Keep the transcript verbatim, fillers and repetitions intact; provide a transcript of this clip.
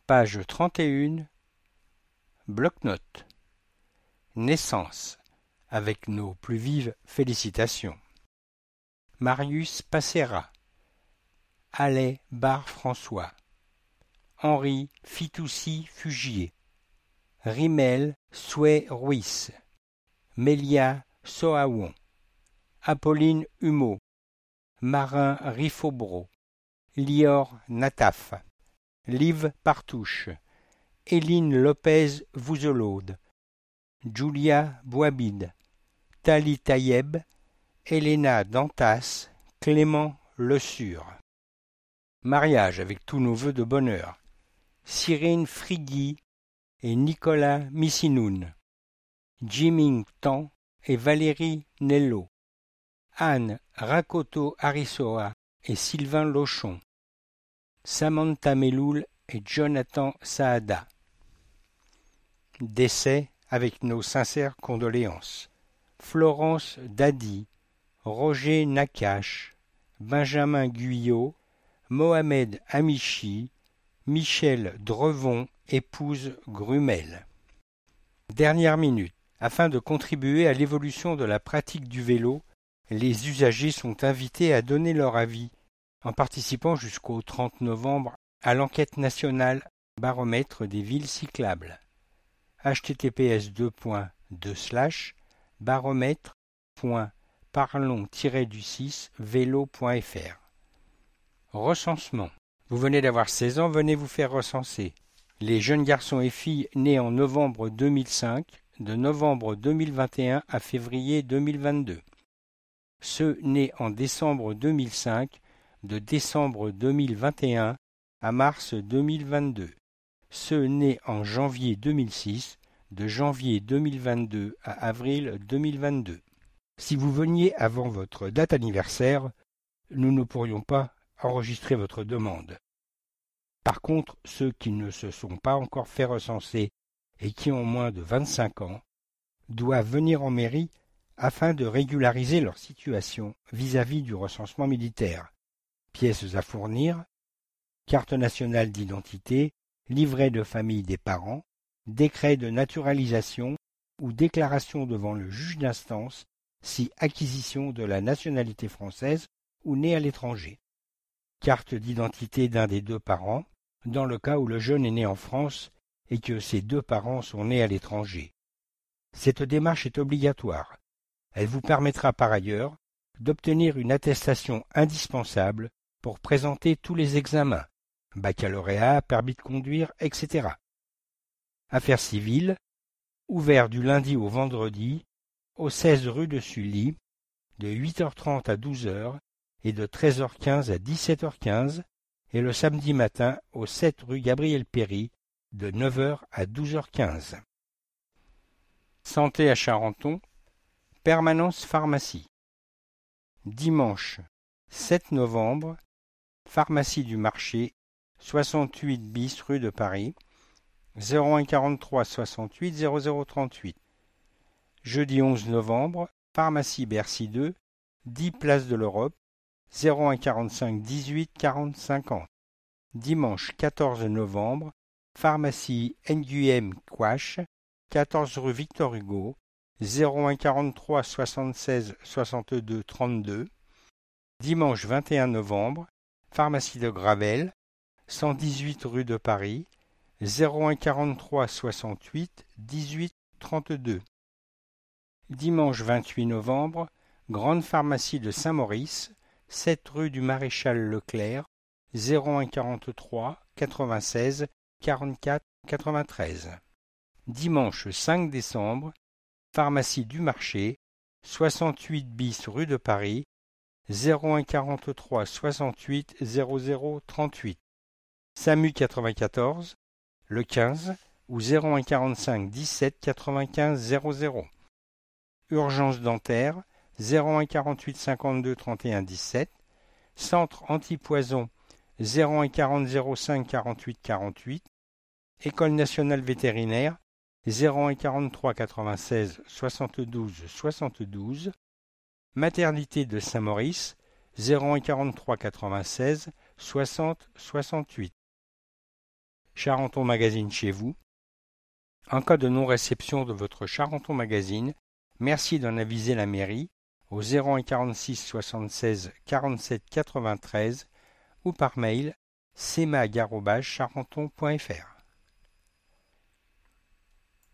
Page trente et un. Bloc-notes. Naissance, avec nos plus vives félicitations. Marius Passera, Allais Bar François, Henri Fitoussi Fugier, Rimel Soué Ruiz, Mélia Soaon, Apolline Humeau, Marin Rifobro, Lior Nataf, Liv Partouche, Éline Lopez Vouzelaude, Julia Boabide, Tali Tayeb, Elena Dantas, Clément Le Sur. Mariage avec tous nos vœux de bonheur. Cyrine Frigui et Nicolas Missinoun, Jiming Tan et Valérie Nello, Anne Rakoto Arisoa et Sylvain Lochon, Samantha Meloul et Jonathan Saada. Décès avec nos sincères condoléances. Florence Dadi, Roger Nakache, Benjamin Guyot, Mohamed Amichi, Michel Drevon épouse Grumel. Dernière minute. Afin de contribuer à l'évolution de la pratique du vélo, les usagers sont invités à donner leur avis en participant jusqu'au trente novembre à l'enquête nationale baromètre des villes cyclables. h t t p s deux point deux slash baromètre point parlons tiret du six vélo point f r. Recensement. Vous venez d'avoir seize ans, venez vous faire recenser. Les jeunes garçons et filles nés en novembre deux mille cinq, de novembre deux mille vingt et un à février deux mille vingt-deux. Ceux nés en décembre deux mille cinq, de décembre deux mille vingt et un à mars deux mille vingt-deux. Ceux nés en janvier deux mille six, de janvier deux mille vingt-deux à avril deux mille vingt-deux. Si vous veniez avant votre date anniversaire, nous ne pourrions pas enregistrer votre demande. Par contre, ceux qui ne se sont pas encore fait recenser et qui ont moins de vingt-cinq ans doivent venir en mairie afin de régulariser leur situation vis-à-vis du recensement militaire. Pièces à fournir, carte nationale d'identité, livret de famille des parents, décret de naturalisation ou déclaration devant le juge d'instance si acquisition de la nationalité française ou né à l'étranger. Carte d'identité d'un des deux parents, dans le cas où le jeune est né en France et que ses deux parents sont nés à l'étranger. Cette démarche est obligatoire. Elle vous permettra par ailleurs d'obtenir une attestation indispensable pour présenter tous les examens, baccalauréat, permis de conduire, et cetera. Affaires civiles, ouvert du lundi au vendredi, au seize rue de Sully, de huit heures trente à douze heures et de treize heures quinze à dix-sept heures quinze, et le samedi matin au sept rue Gabriel-Péri, de neuf heures à douze heures quinze. Santé à Charenton, permanence pharmacie. Dimanche sept novembre, pharmacie du marché, soixante-huit bis rue de Paris, zéro un quarante-trois soixante-huit zéro zéro trente-huit. Jeudi onze novembre, pharmacie Bercy deux, dix place de l'Europe, zéro un quarante-cinq dix-huit quarante cinquante. Dimanche quatorze novembre, pharmacie Nguyem Quash, quatorze rue Victor Hugo, zéro un quarante-trois soixante-seize soixante-deux trente-deux. Dimanche vingt et un novembre, pharmacie de Gravel, cent dix-huit rue de Paris, zéro un quarante-trois soixante-huit dix-huit trente-deux. Dimanche vingt-huit novembre, grande pharmacie de Saint-Maurice, sept rue du Maréchal Leclerc, zéro un quarante-trois quatre-vingt-seize quarante-quatre quatre-vingt-treize. Dimanche cinq décembre, pharmacie du Marché, soixante-huit bis rue de Paris, zéro un quarante-trois soixante-huit zéro zéro trente-huit. SAMU quatre-vingt-quatorze, le quinze, ou zéro un quarante-cinq dix-sept quatre-vingt-quinze zéro zéro. Urgence dentaire, zéro un quarante-huit cinquante-deux trente et un dix-sept. Centre antipoison, zéro un quarante zéro cinq quarante-huit quarante-huit. École nationale vétérinaire, zéro un quarante-trois quatre-vingt-seize soixante-douze soixante-douze. Maternité de Saint-Maurice, zéro un quarante-trois quatre-vingt-seize soixante soixante-huit. Charenton Magazine chez vous. En cas de non-réception de votre Charenton Magazine, merci d'en aviser la mairie au zéro un quarante-six soixante-seize quarante-sept quatre-vingt-treize ou par mail c mag arobase charenton point f r.